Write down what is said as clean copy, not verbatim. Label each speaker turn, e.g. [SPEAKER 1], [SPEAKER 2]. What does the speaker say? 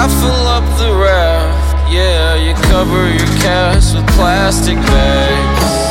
[SPEAKER 1] I fill up the raft, yeah, you cover your cast with plastic bags.